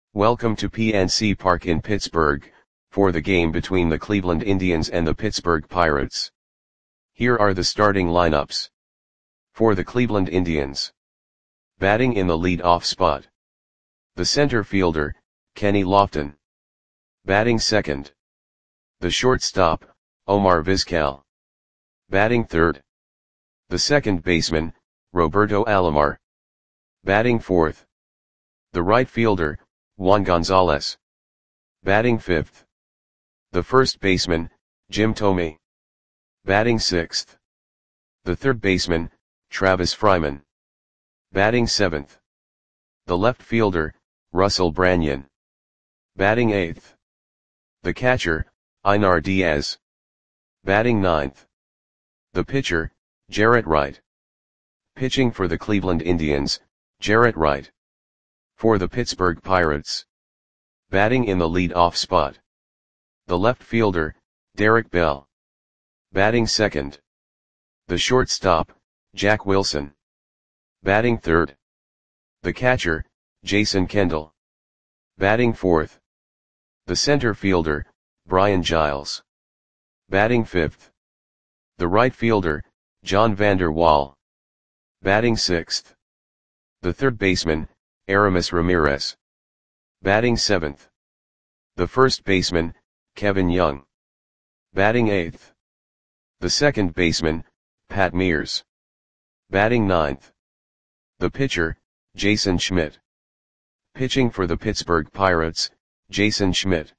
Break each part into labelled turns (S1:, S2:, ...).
S1: Welcome to PNC Park in Pittsburgh, for the game between the Cleveland Indians and the Pittsburgh Pirates. Here are the starting lineups. For the Cleveland Indians. Batting in the lead-off spot. The center fielder, Kenny Lofton. Batting second. The shortstop, Omar Vizquel. Batting third. The second baseman, Roberto Alomar. Batting fourth. The right fielder, Juan Gonzalez. Batting fifth. The first baseman, Jim Thome. Batting sixth. The third baseman, Travis Fryman. Batting seventh. The left fielder, Russell Branyan. Batting eighth. The catcher, Einar Diaz. Batting ninth. The pitcher, Jarrett Wright. Pitching for the Cleveland Indians, Jarrett Wright. For the Pittsburgh Pirates. Batting in the lead-off spot. The left fielder, Derek Bell. Batting second. The shortstop, Jack Wilson. Batting third. The catcher, Jason Kendall. Batting fourth. The center fielder, Brian Giles. Batting fifth. The right fielder, John Vander Wal. Batting sixth. The third baseman, Aramis Ramirez. Batting seventh. The first baseman, Kevin Young. Batting eighth. The second baseman, Pat Mears. Batting ninth. The pitcher, Jason Schmidt. Pitching for the Pittsburgh Pirates, Jason Schmidt.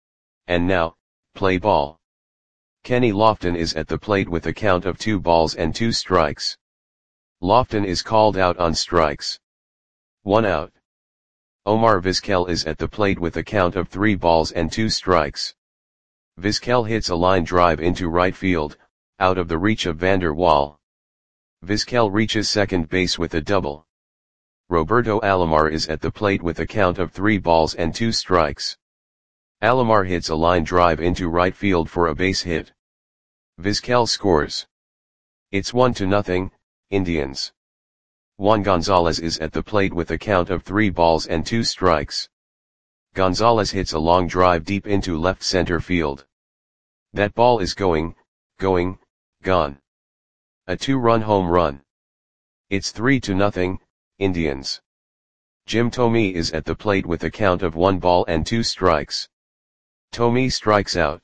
S1: And now, play ball. Kenny Lofton is at the plate with a count of 2 balls and 2 strikes. Lofton is called out on strikes. 1 out. Omar Vizquel is at the plate with a count of 3 balls and 2 strikes. Vizquel hits a line drive into right field, out of the reach of Vander Wal. Vizquel reaches second base with a double. Roberto Alomar is at the plate with a count of 3 balls and 2 strikes. Alomar hits a line drive into right field for a base hit. Vizquel scores. It's 1-0, Indians. Juan Gonzalez is at the plate with a count of 3 balls and 2 strikes. Gonzalez hits a long drive deep into left center field. That ball is gone. A 2-run home run. It's 3-0, Indians. Jim Thome is at the plate with a count of 1 ball and 2 strikes. Thome strikes out.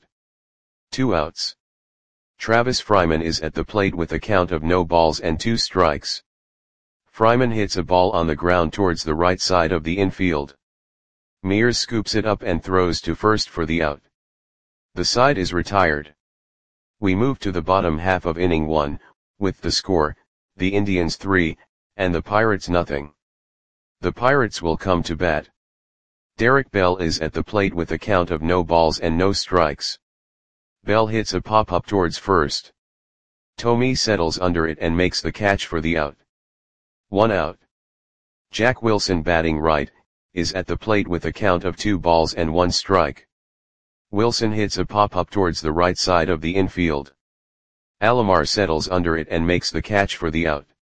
S1: 2 outs. Travis Fryman is at the plate with a count of no balls and 2 strikes. Fryman hits a ball on the ground towards the right side of the infield. Mears scoops it up and throws to first for the out. The side is retired. We move to the bottom half of inning 1, with the score, the Indians 3, and the Pirates nothing. The Pirates will come to bat. Derek Bell is at the plate with a count of no balls and no strikes. Bell hits a pop-up towards first. Thome settles under it and makes the catch for the out. 1 out. Jack Wilson, batting right, is at the plate with a count of 2 balls and 1 strike. Wilson hits a pop-up towards the right side of the infield. Alomar settles under it and makes the catch for the out.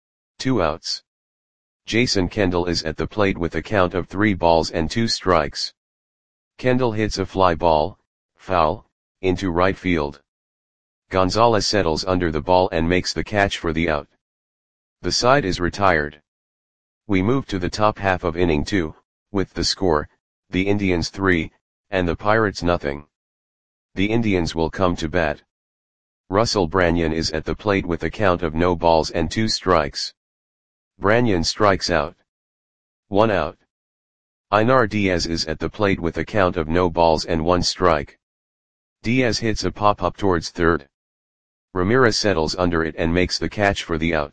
S1: 2 outs. Jason Kendall is at the plate with a count of 3 balls and 2 strikes. Kendall hits a fly ball, foul, into right field. Gonzalez settles under the ball and makes the catch for the out. The side is retired. We move to the top half of inning 2, with the score, the Indians 3, and the Pirates nothing. The Indians will come to bat. Russell Branyan is at the plate with a count of no balls and 2 strikes. Branyan strikes out. 1 out. Einar Diaz is at the plate with a count of no balls and 1 strike. Diaz hits a pop-up towards third. Ramirez settles under it and makes the catch for the out.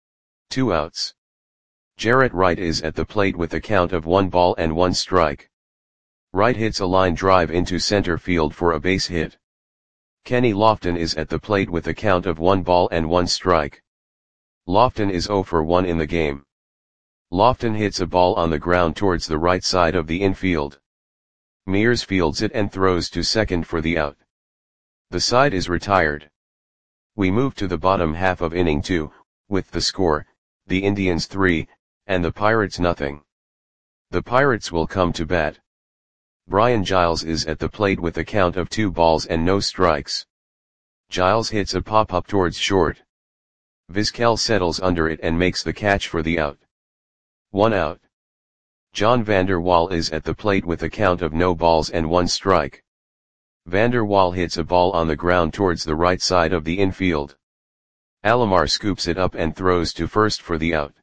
S1: 2 outs. Jarrett Wright is at the plate with a count of 1 ball and 1 strike. Wright hits a line drive into center field for a base hit. Kenny Lofton is at the plate with a count of 1 ball and 1 strike. Lofton is 0 for 1 in the game. Lofton hits a ball on the ground towards the right side of the infield. Mears fields it and throws to second for the out. The side is retired. We move to the bottom half of inning 2, with the score, the Indians 3, and the Pirates nothing. The Pirates will come to bat. Brian Giles is at the plate with a count of 2 balls and no strikes. Giles hits a pop-up towards short. Vizquel settles under it and makes the catch for the out. 1 out. John Vander Wal is at the plate with a count of no balls and 1 strike. Vander Wal hits a ball on the ground towards the right side of the infield. Alomar scoops it up and throws to first for the out.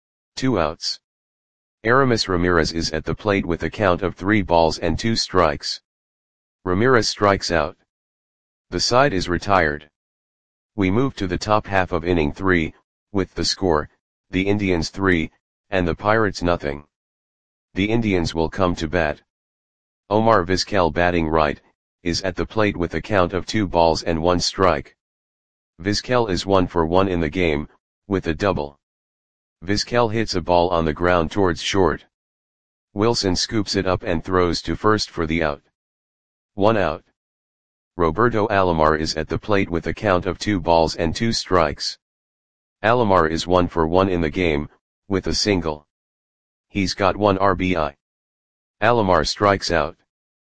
S1: 2 outs. Aramis Ramirez is at the plate with a count of 3 balls and 2 strikes. Ramirez strikes out. The side is retired. We move to the top half of inning 3, with the score, the Indians 3, and the Pirates nothing. The Indians will come to bat. Omar Vizquel, batting right, is at the plate with a count of 2 balls and 1 strike. Vizquel is 1 for 1 in the game, with a double. Vizquel hits a ball on the ground towards short. Wilson scoops it up and throws to first for the out. 1 out. Roberto Alomar is at the plate with a count of 2 balls and 2 strikes. Alomar is 1 for 1 in the game, with a single. He's got 1 RBI. Alomar strikes out.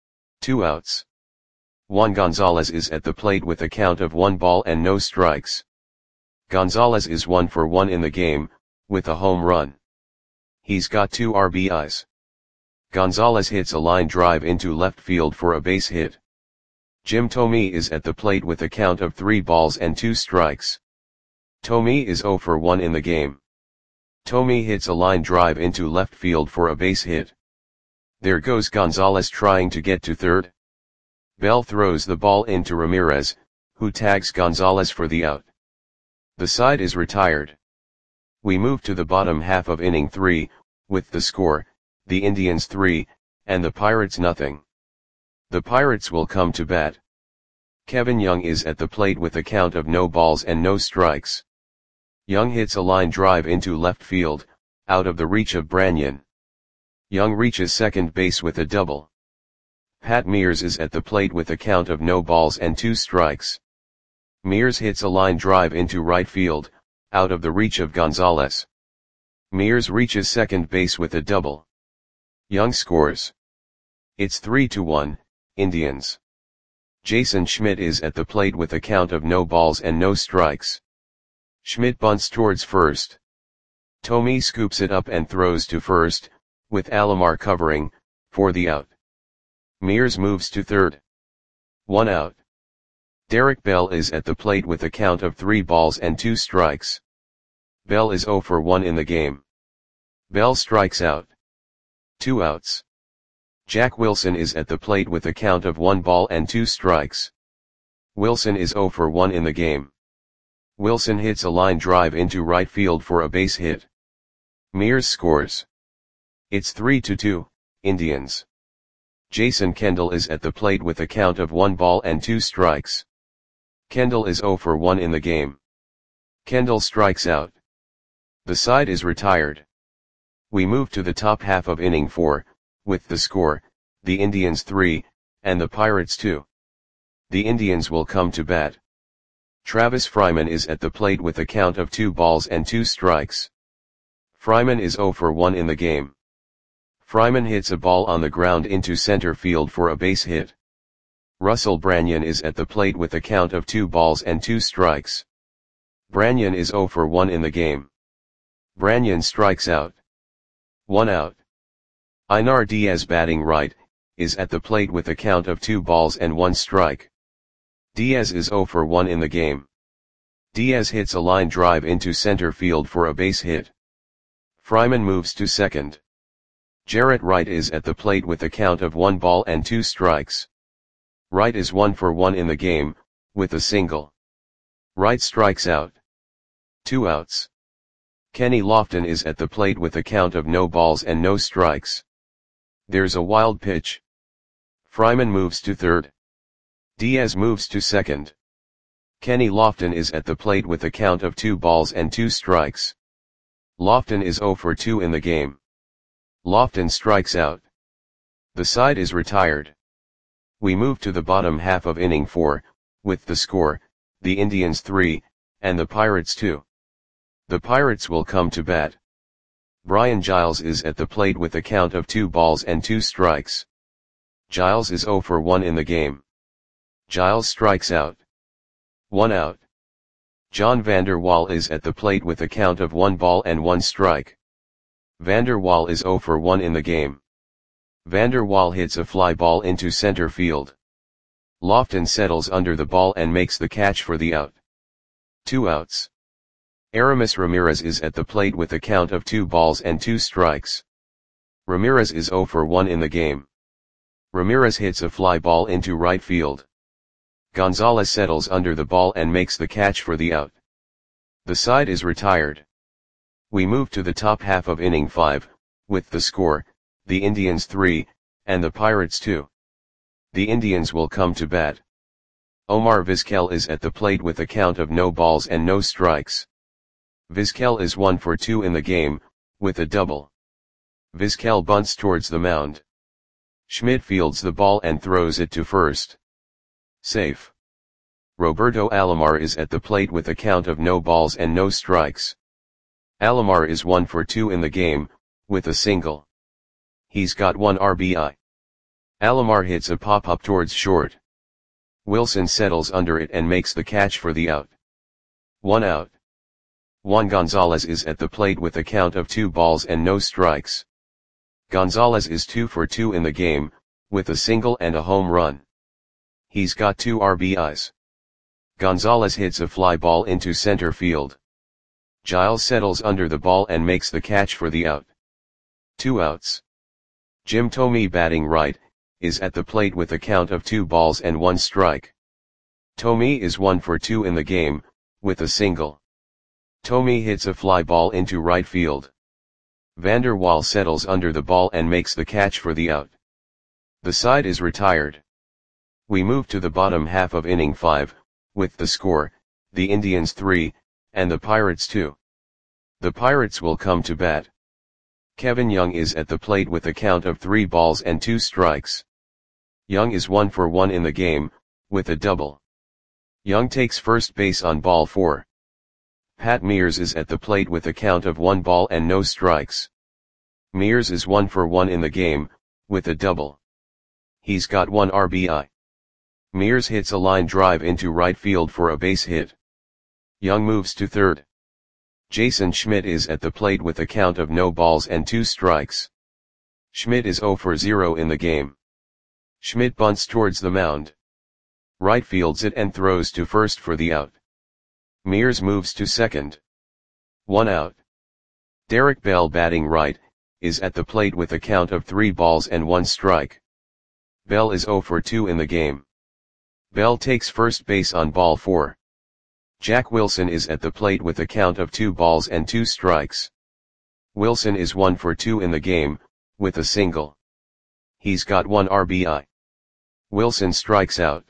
S1: 2 outs. Juan Gonzalez is at the plate with a count of 1 ball and no strikes. Gonzalez is 1 for 1 in the game, with a home run. He's got 2 RBIs. Gonzalez hits a line drive into left field for a base hit. Jim Thome is at the plate with a count of 3 balls and 2 strikes. Thome is 0 for 1 in the game. Thome hits a line drive into left field for a base hit. There goes Gonzalez trying to get to third. Bell throws the ball into Ramirez, who tags Gonzalez for the out. The side is retired. We move to the bottom half of inning 3, with the score, the Indians 3, and the Pirates nothing. The Pirates will come to bat. Kevin Young is at the plate with a count of no balls and no strikes. Young hits a line drive into left field, out of the reach of Branyan. Young reaches second base with a double. Pat Mears is at the plate with a count of no balls and 2 strikes. Mears hits a line drive into right field, out of the reach of Gonzalez. Mears reaches second base with a double. Young scores. It's 3-1, Indians. Jason Schmidt is at the plate with a count of no balls and no strikes. Schmidt bunts towards first. Thome scoops it up and throws to first, with Alomar covering, for the out. Mears moves to third. 1 out. Derek Bell is at the plate with a count of 3 balls and 2 strikes. Bell is 0 for 1 in the game. Bell strikes out. 2 outs. Jack Wilson is at the plate with a count of 1 ball and 2 strikes. Wilson is 0 for 1 in the game. Wilson hits a line drive into right field for a base hit. Mears scores. It's 3-2, Indians. Jason Kendall is at the plate with a count of 1 ball and 2 strikes. Kendall is 0 for 1 in the game. Kendall strikes out. The side is retired. We move to the top half of inning 4, with the score, the Indians 3, and the Pirates 2. The Indians will come to bat. Travis Fryman is at the plate with a count of 2 balls and 2 strikes. Fryman is 0 for 1 in the game. Fryman hits a ball on the ground into center field for a base hit. Russell Branyan is at the plate with a count of 2 balls and 2 strikes. Branyan is 0 for 1 in the game. Branyan strikes out. 1 out. Einar Diaz, batting right, is at the plate with a count of 2 balls and 1 strike. Diaz is 0 for 1 in the game. Diaz hits a line drive into center field for a base hit. Fryman moves to second. Jarrett Wright is at the plate with a count of 1 ball and 2 strikes. Wright is 1 for 1 in the game, with a single. Wright strikes out. 2 outs. Kenny Lofton is at the plate with a count of no balls and no strikes. There's a wild pitch. Fryman moves to third. Diaz moves to second. Kenny Lofton is at the plate with a count of 2 balls and 2 strikes. Lofton is 0 for 2 in the game. Lofton strikes out. The side is retired. We move to the bottom half of inning 4, with the score, the Indians 3, and the Pirates 2. The Pirates will come to bat. Brian Giles is at the plate with a count of 2 balls and 2 strikes. Giles is 0 for 1 in the game. Giles strikes out. 1 out. John Vander Wal is at the plate with a count of 1 ball and 1 strike. Vander Wal is 0 for 1 in the game. Vander Wal hits a fly ball into center field. Lofton settles under the ball and makes the catch for the out. 2 outs. Aramis Ramirez is at the plate with a count of 2 balls and 2 strikes. Ramirez is 0 for 1 in the game. Ramirez hits a fly ball into right field. Gonzalez settles under the ball and makes the catch for the out. The side is retired. We move to the top half of inning 5, with the score, the Indians 3, and the Pirates 2. The Indians will come to bat. Omar Vizquel is at the plate with a count of no balls and no strikes. Vizquel is 1 for 2 in the game, with a double. Vizquel bunts towards the mound. Schmidt fields the ball and throws it to first. Safe. Roberto Alomar is at the plate with a count of no balls and no strikes. Alomar is 1 for 2 in the game, with a single. He's got 1 RBI. Alomar hits a pop-up towards short. Wilson settles under it and makes the catch for the out. 1 out. Juan Gonzalez is at the plate with a count of 2 balls and no strikes. Gonzalez is 2 for 2 in the game, with a single and a home run. He's got 2 RBIs. Gonzalez hits a fly ball into center field. Giles settles under the ball and makes the catch for the out. 2 outs. Jim Thome batting right, is at the plate with a count of 2 balls and 1 strike. Thome is 1 for 2 in the game, with a single. Thome hits a fly ball into right field. Vander Wal settles under the ball and makes the catch for the out. The side is retired. We move to the bottom half of inning 5, with the score, the Indians 3, and the Pirates 2. The Pirates will come to bat. Kevin Young is at the plate with a count of 3 balls and 2 strikes. Young is 1 for 1 in the game, with a double. Young takes first base on ball 4. Pat Mears is at the plate with a count of 1 ball and no strikes. Mears is 1 for 1 in the game, with a double. He's got 1 RBI. Mears hits a line drive into right field for a base hit. Young moves to third. Jason Schmidt is at the plate with a count of no balls and 2 strikes. Schmidt is 0 for 0 in the game. Schmidt bunts towards the mound. Right fields it and throws to first for the out. Mears moves to second. 1 out. Derek Bell batting right, is at the plate with a count of 3 balls and 1 strike. Bell is 0 for 2 in the game. Bell takes first base on ball 4. Jack Wilson is at the plate with a count of 2 balls and 2 strikes. Wilson is 1 for 2 in the game, with a single. He's got 1 RBI. Wilson strikes out.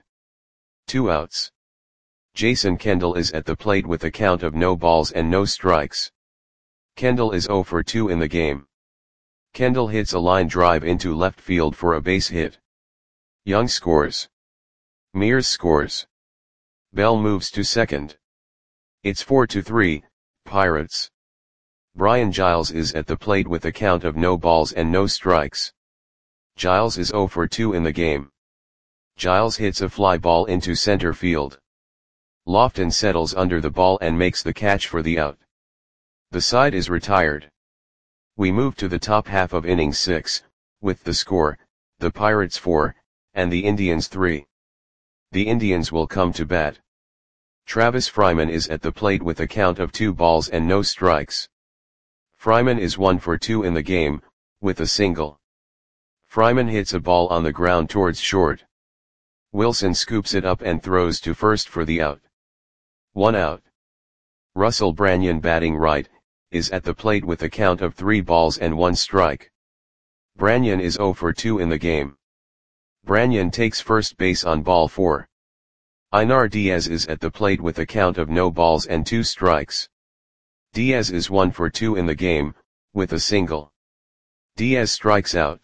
S1: 2 outs. Jason Kendall is at the plate with a count of no balls and no strikes. Kendall is 0 for 2 in the game. Kendall hits a line drive into left field for a base hit. Young scores. Mears scores. Bell moves to second. It's 4-3, Pirates. Brian Giles is at the plate with a count of no balls and no strikes. Giles is 0 for 2 in the game. Giles hits a fly ball into center field. Lofton settles under the ball and makes the catch for the out. The side is retired. We move to the top half of inning 6, with the score, the Pirates 4, and the Indians 3. The Indians will come to bat. Travis Fryman is at the plate with a count of 2 balls and no strikes. Fryman is 1 for 2 in the game, with a single. Fryman hits a ball on the ground towards short. Wilson scoops it up and throws to first for the out. 1 out. Russell Branyan batting right, is at the plate with a count of 3 balls and 1 strike. Branyan is 0 for 2 in the game. Branyan takes first base on ball 4. Einar Diaz is at the plate with a count of no balls and 2 strikes. Diaz is 1 for 2 in the game, with a single. Diaz strikes out.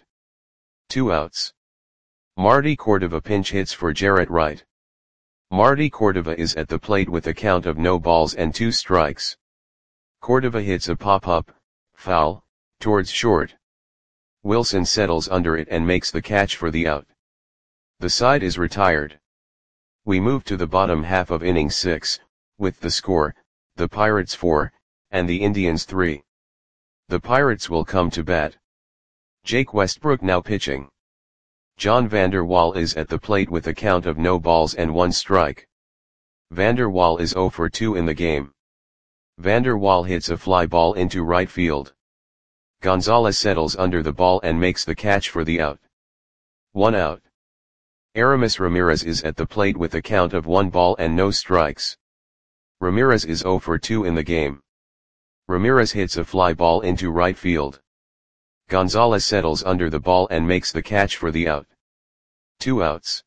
S1: 2 outs. Marty Cordova pinch hits for Jarrett Wright. Marty Cordova is at the plate with a count of no balls and 2 strikes. Cordova hits a pop-up, foul, towards short. Wilson settles under it and makes the catch for the out. The side is retired. We move to the bottom half of inning 6, with the score, the Pirates 4, and the Indians 3. The Pirates will come to bat. Jake Westbrook now pitching. John Vander Wal is at the plate with a count of no balls and 1 strike. Vander Wal is 0 for 2 in the game. Vander Wal hits a fly ball into right field. Gonzalez settles under the ball and makes the catch for the out. 1 out. Aramis Ramirez is at the plate with a count of 1 ball and no strikes. Ramirez is 0 for 2 in the game. Ramirez hits a fly ball into right field. Gonzalez settles under the ball and makes the catch for the out. 2 outs.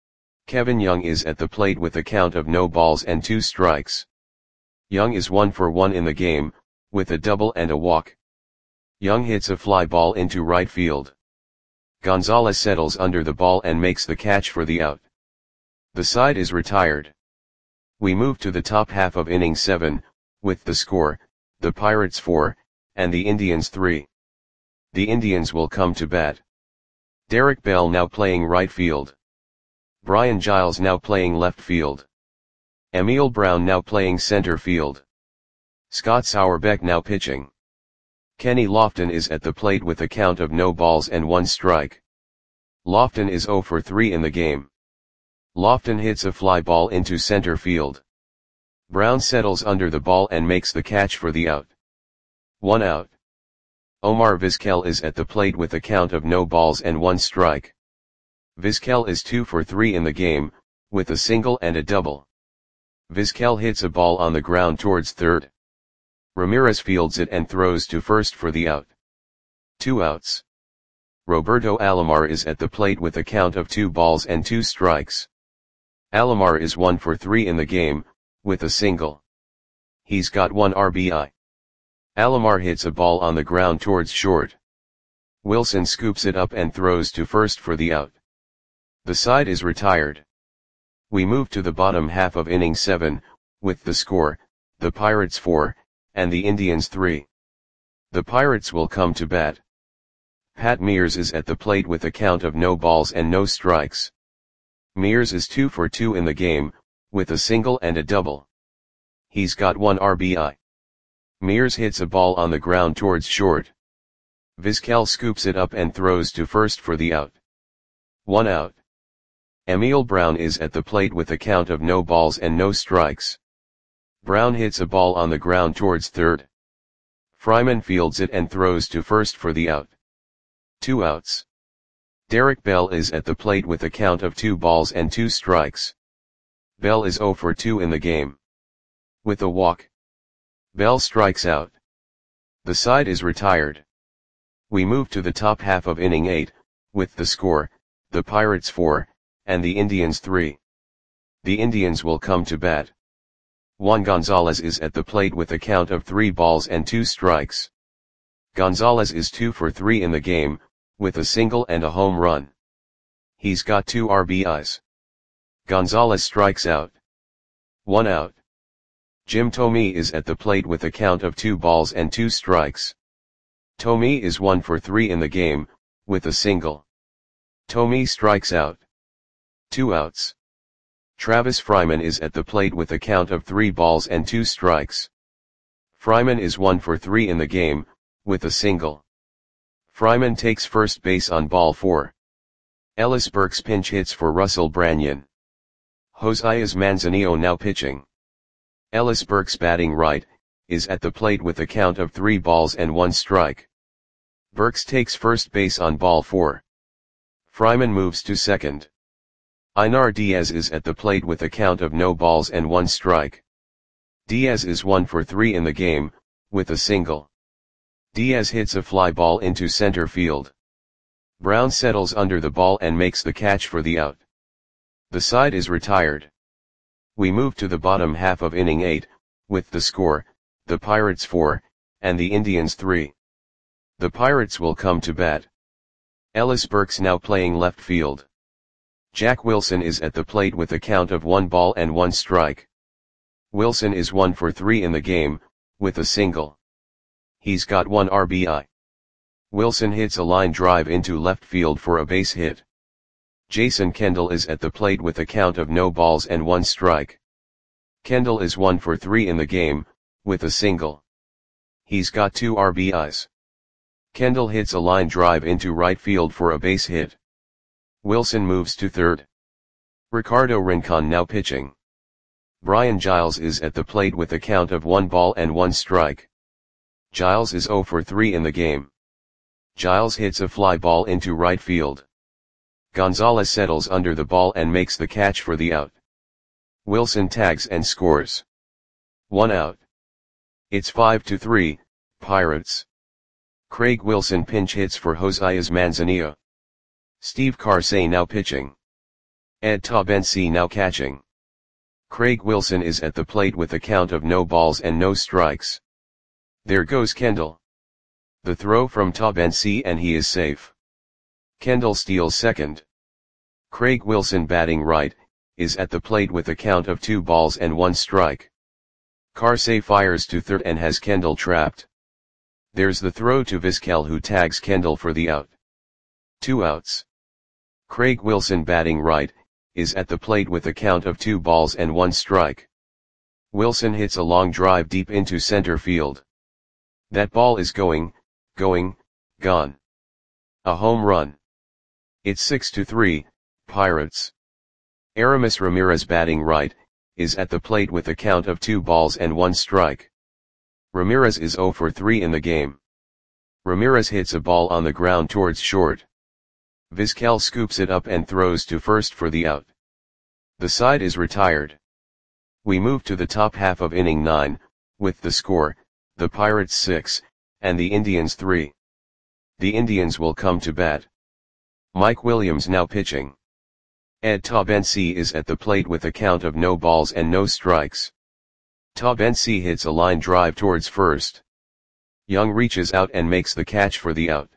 S1: Kevin Young is at the plate with a count of no balls and 2 strikes. Young is 1 for 1 in the game, with a double and a walk. Young hits a fly ball into right field. Gonzalez settles under the ball and makes the catch for the out. The side is retired. We move to the top half of inning 7, with the score, the Pirates 4, and the Indians 3. The Indians will come to bat. Derek Bell now playing right field. Brian Giles now playing left field. Emil Brown now playing center field. Scott Sauerbeck now pitching. Kenny Lofton is at the plate with a count of no balls and 1 strike. Lofton is 0 for 3 in the game. Lofton hits a fly ball into center field. Brown settles under the ball and makes the catch for the out. 1 out. Omar Vizquel is at the plate with a count of no balls and 1 strike. Vizquel is 2 for 3 in the game, with a single and a double. Vizquel hits a ball on the ground towards third. Ramirez fields it and throws to first for the out. 2 outs. Roberto Alomar is at the plate with a count of 2 balls and 2 strikes. Alomar is 1 for 3 in the game, with a single. He's got 1 RBI. Alomar hits a ball on the ground towards short. Wilson scoops it up and throws to first for the out. The side is retired. We move to the bottom half of inning 7, with the score, the Pirates 4, and the Indians 3. The Pirates will come to bat. Pat Mears is at the plate with a count of no balls and no strikes. Mears is 2 for 2 in the game, with a single and a double. He's got 1 RBI. Mears hits a ball on the ground towards short. Vizquel scoops it up and throws to first for the out. 1 out. Emil Brown is at the plate with a count of no balls and no strikes. Brown hits a ball on the ground towards third. Fryman fields it and throws to first for the out. 2 outs. Derek Bell is at the plate with a count of 2 balls and 2 strikes. Bell is 0 for 2 in the game. With a walk. Bell strikes out. The side is retired. We move to the top half of inning 8, with the score, the Pirates 4, and the Indians 3. The Indians will come to bat. Juan Gonzalez is at the plate with a count of 3 balls and 2 strikes. Gonzalez is 2 for 3 in the game, with a single and a home run. He's got 2 RBIs. Gonzalez strikes out. 1 out. Jim Thome is at the plate with a count of 2 balls and 2 strikes. Thome is 1 for 3 in the game, with a single. Thome strikes out. 2 outs. Travis Fryman is at the plate with a count of 3 balls and 2 strikes. Fryman is 1 for 3 in the game, with a single. Fryman takes first base on ball 4. Ellis Burks pinch hits for Russell Branyan. Josias Manzanillo now pitching. Ellis Burks batting right, is at the plate with a count of 3 balls and 1 strike. Burks takes first base on ball 4. Fryman moves to second. Einar Diaz is at the plate with a count of no balls and 1 strike. Diaz is 1 for 3 in the game, with a single. Diaz hits a fly ball into center field. Brown settles under the ball and makes the catch for the out. The side is retired. We move to the bottom half of inning 8, with the score, the Pirates 4, and the Indians 3. The Pirates will come to bat. Ellis Burks now playing left field. Jack Wilson is at the plate with a count of 1 ball and 1 strike. Wilson is 1 for 3 in the game, with a single. He's got 1 RBI. Wilson hits a line drive into left field for a base hit. Jason Kendall is at the plate with a count of no balls and 1 strike. Kendall is 1 for 3 in the game, with a single. He's got 2 RBIs. Kendall hits a line drive into right field for a base hit. Wilson moves to third. Ricardo Rincon now pitching. Brian Giles is at the plate with a count of 1 ball and 1 strike. Giles is 0 for 3 in the game. Giles hits a fly ball into right field. Gonzalez settles under the ball and makes the catch for the out. Wilson tags and scores. 1 out. It's 5-3, Pirates. Craig Wilson pinch hits for Josias Manzanilla. Steve Carsey now pitching. Ed Taubensee now catching. Craig Wilson is at the plate with a count of no balls and no strikes. There goes Kendall. The throw from Taubensee and he is safe. Kendall steals second. Craig Wilson batting right, is at the plate with a count of 2 balls and 1 strike. Carsey fires to third and has Kendall trapped. There's the throw to Vizquel who tags Kendall for the out. 2 outs. Craig Wilson batting right, is at the plate with a count of 2 balls and 1 strike. Wilson hits a long drive deep into center field. That ball is going, gone. A home run. It's 6-3, Pirates. Aramis Ramirez batting right, is at the plate with a count of 2 balls and 1 strike. Ramirez is 0 for 3 in the game. Ramirez hits a ball on the ground towards short. Vizquel scoops it up and throws to first for the out. The side is retired. We move to the top half of inning 9, with the score, the Pirates 6, and the Indians 3. The Indians will come to bat. Mike Williams now pitching. Ed Taubensee is at the plate with a count of no balls and no strikes. Taubensee hits a line drive towards first. Young reaches out and makes the catch for the out.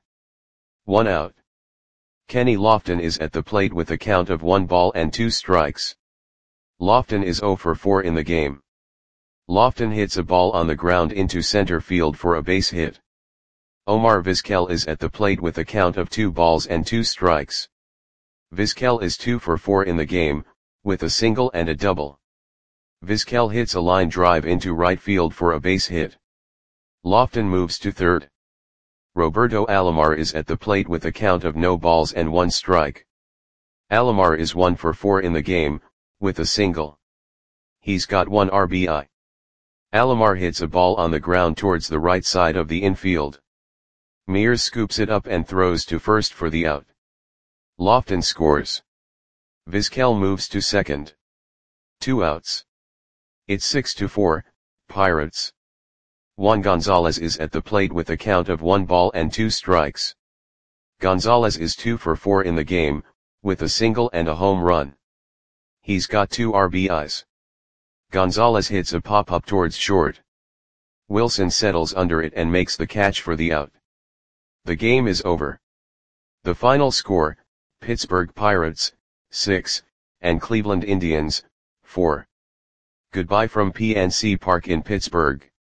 S1: 1 out. Kenny Lofton is at the plate with a count of 1 ball and 2 strikes. Lofton is 0 for 4 in the game. Lofton hits a ball on the ground into center field for a base hit. Omar Vizquel is at the plate with a count of 2 balls and 2 strikes. Vizquel is 2 for 4 in the game, with a single and a double. Vizquel hits a line drive into right field for a base hit. Lofton moves to third. Roberto Alomar is at the plate with a count of no balls and 1 strike. Alomar is 1 for 4 in the game, with a single. He's got 1 RBI. Alomar hits a ball on the ground towards the right side of the infield. Mears scoops it up and throws to first for the out. Lofton scores. Vizquel moves to second. 2 outs. It's 6-4, Pirates. Juan Gonzalez is at the plate with a count of 1 ball and 2 strikes. Gonzalez is 2 for 4 in the game, with a single and a home run. He's got 2 RBIs. Gonzalez hits a pop-up towards short. Wilson settles under it and makes the catch for the out. The game is over. The final score, Pittsburgh Pirates, 6, and Cleveland Indians, 4. Goodbye from PNC Park in Pittsburgh.